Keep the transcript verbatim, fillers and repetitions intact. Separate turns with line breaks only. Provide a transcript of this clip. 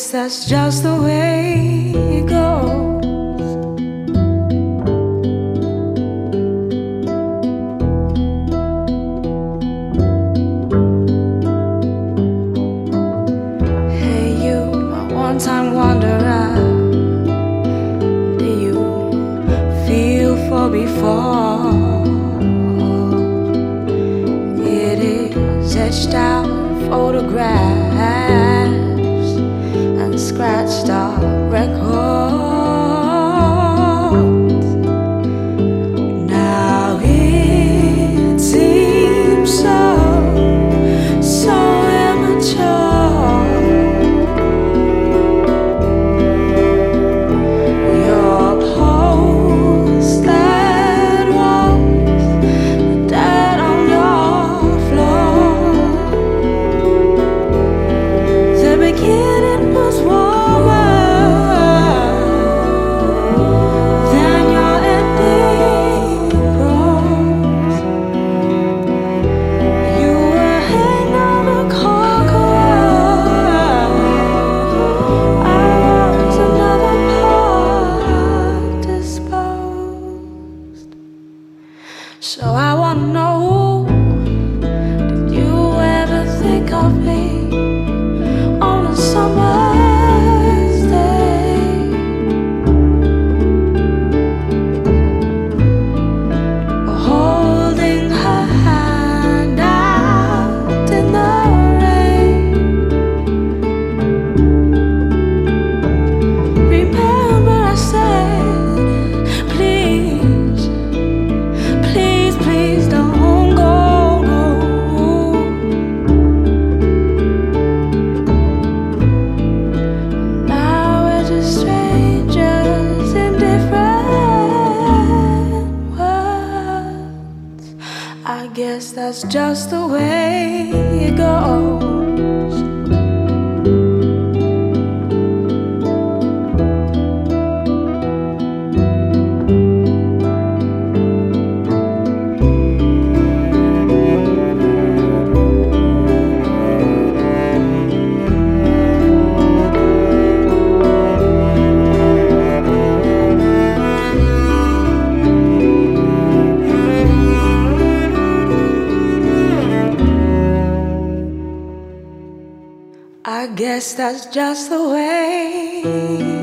guess that's just the way it goes. Hey you, my one-time wanderer, do you feel for before? It is etched out in photographs and scratched out records. Now it seems so, so immature. Your post that was dead on your floor. The beginning was warmer than your ending rose. You were hanged on a conqueror. I was another part disposed. So I wanna know, did you ever think of me on a summer's day, holding her hand out in the rain? Remember I said, please, please, please don't go, no. Now we're just strangers in different worlds. I guess that's just the way it goes. I guess that's just the way